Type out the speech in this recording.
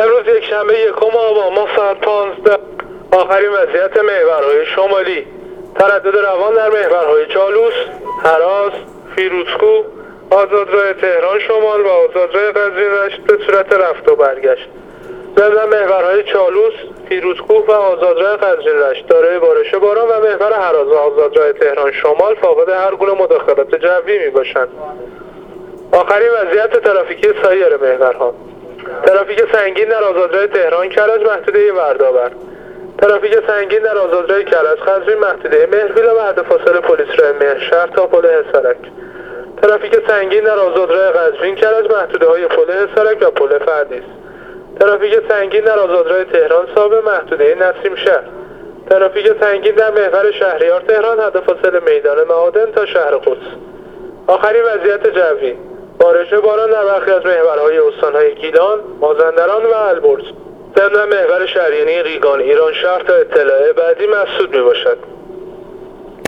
امروز یک شنبه 1 آبان ماه ساعت 15 آخرین وضعیت محورهای شمالی. تردد روان در محورهای چالوس، هراس، فیروزکوه، آزادراه تهران شمال و آزادراه قزوین رشت به صورت رفت و برگشت. ضمن محورهای چالوس، فیروزکوه و آزادراه قزوین رشت دارای بارش باران و محور هراس و آزادراه تهران شمال فاقد هر گونه مداخلات جوی می باشند. آخرین وضعیت ترافیکی سایر محورها: ترافیک سنگین در آزادراه تهران کرج محدوده وردآور، ترافیک سنگین در آزادراه کرج قزوین محدوده مهربیل بعد فاصله پلیس راه مهرشهر تا پل حصارک، ترافیک سنگین در آزادراه قزوین کرج محدوده های پل حصارک و پل فردیس، ترافیک سنگین در آزادراه تهران صابه محدوده نسیم شهر، ترافیک سنگین در محور شهریار تهران حد فاصله میدان معادن تا شهر قدس. آخرین وضعیت جوی: بارش باران در برخی از محورهای استانهای گیلان، مازندران و البرز. ضمن محور شهریاری ریگان ایران شهر تا اطلاع بعدی مسدود می باشد.